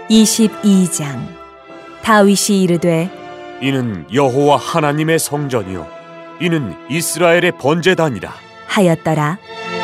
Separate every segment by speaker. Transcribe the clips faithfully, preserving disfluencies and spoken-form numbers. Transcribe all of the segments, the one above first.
Speaker 1: 이십이 장. 다윗이 이르되
Speaker 2: 이는 여호와 하나님의 성전이요 이는 이스라엘의 번제단이라
Speaker 1: 하였더라.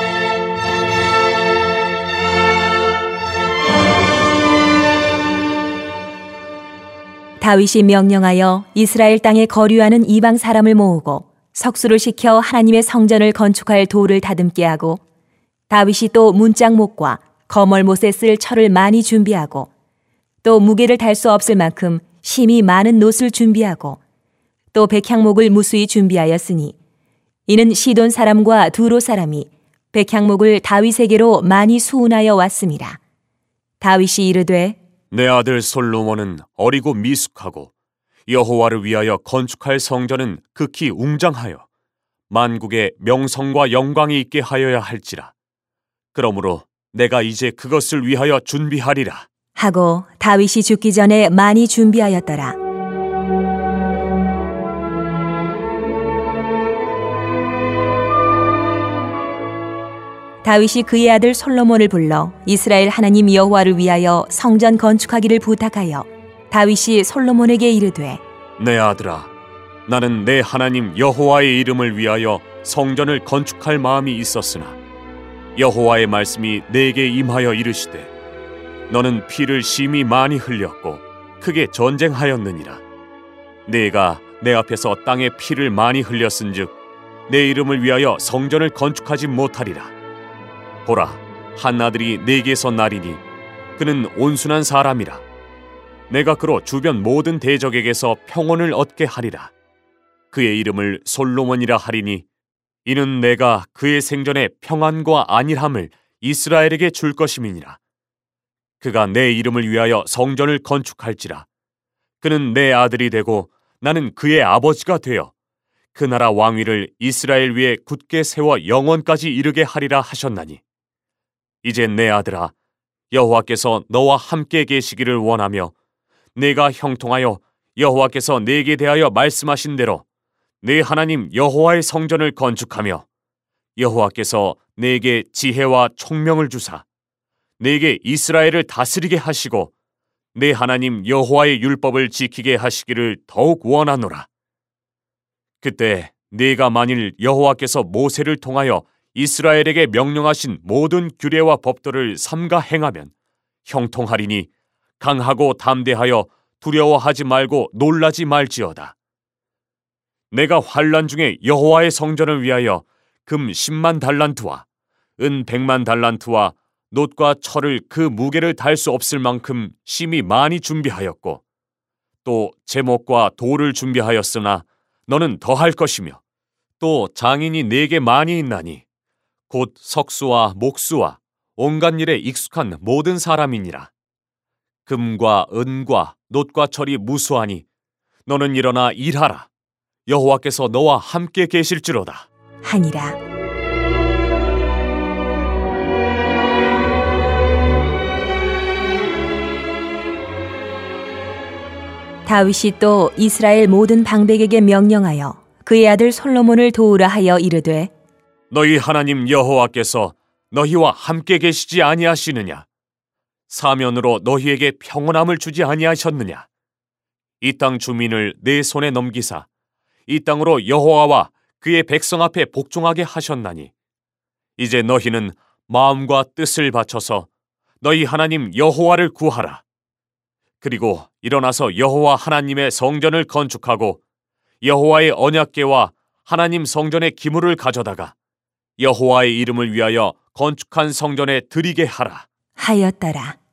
Speaker 1: 다윗이 명령하여 이스라엘 땅에 거류하는 이방 사람을 모으고 석수를 시켜 하나님의 성전을 건축할 돌을 다듬게 하고, 다윗이 또 문짝목과 거멀못에 쓸 철을 많이 준비하고, 또 무게를 달 수 없을 만큼 심이 많은 놋을 준비하고, 또 백향목을 무수히 준비하였으니 이는 시돈 사람과 두로 사람이 백향목을 다윗에게로 많이 수운하여 왔음이라. 다윗이 이르되
Speaker 2: 내 아들 솔로몬은 어리고 미숙하고 여호와를 위하여 건축할 성전은 극히 웅장하여 만국의 명성과 영광이 있게 하여야 할지라. 그러므로 내가 이제 그것을 위하여 준비하리라
Speaker 1: 하고 다윗이 죽기 전에 많이 준비하였더라. 다윗이 그의 아들 솔로몬을 불러 이스라엘 하나님 여호와를 위하여 성전 건축하기를 부탁하여 다윗이 솔로몬에게 이르되
Speaker 2: 내 아들아, 나는 내 하나님 여호와의 이름을 위하여 성전을 건축할 마음이 있었으나 여호와의 말씀이 내게 임하여 이르시되 너는 피를 심히 많이 흘렸고 크게 전쟁하였느니라. 네가 내 앞에서 땅에 피를 많이 흘렸은즉 내 이름을 위하여 성전을 건축하지 못하리라. 보라, 한 아들이 네게서 나리니 그는 온순한 사람이라. 내가 그로 주변 모든 대적에게서 평온을 얻게 하리라. 그의 이름을 솔로몬이라 하리니 이는 내가 그의 생전에 평안과 안일함을 이스라엘에게 줄 것임이니라. 그가 내 이름을 위하여 성전을 건축할지라. 그는 내 아들이 되고 나는 그의 아버지가 되어 그 나라 왕위를 이스라엘 위에 굳게 세워 영원까지 이르게 하리라 하셨나니, 이제 내 아들아, 여호와께서 너와 함께 계시기를 원하며 내가 형통하여 여호와께서 내게 대하여 말씀하신 대로 내 하나님 여호와의 성전을 건축하며 여호와께서 내게 지혜와 총명을 주사 내게 이스라엘을 다스리게 하시고 내 하나님 여호와의 율법을 지키게 하시기를 더욱 원하노라. 그때 네가 만일 여호와께서 모세를 통하여 이스라엘에게 명령하신 모든 규례와 법도를 삼가 행하면 형통하리니 강하고 담대하여 두려워하지 말고 놀라지 말지어다. 내가 환난 중에 여호와의 성전을 위하여 금 십만 달란트와 은 백만 달란트와 놋과 철을 그 무게를 달 수 없을 만큼 심히 많이 준비하였고, 또 제목과 돌을 준비하였으나 너는 더할 것이며, 또 장인이 네게 많이 있나니 곧 석수와 목수와 온갖 일에 익숙한 모든 사람이니라. 금과 은과 놋과 철이 무수하니 너는 일어나 일하라. 여호와께서 너와 함께 계실지로다
Speaker 1: 하니라. 다윗이 또 이스라엘 모든 방백에게 명령하여 그의 아들 솔로몬을 도우라 하여 이르되
Speaker 2: 너희 하나님 여호와께서 너희와 함께 계시지 아니하시느냐? 사면으로 너희에게 평온함을 주지 아니하셨느냐? 이 땅 주민을 내 손에 넘기사 이 땅으로 여호와와 그의 백성 앞에 복종하게 하셨나니, 이제 너희는 마음과 뜻을 바쳐서 너희 하나님 여호와를 구하라. 그리고 일어나서 여호와 하나님의 성전을 건축하고 여호와의 언약궤와 하나님 성전의 기물을 가져다가 여호와의 이름을 위하여 건축한 성전에 드리게 하라
Speaker 1: 하였더라.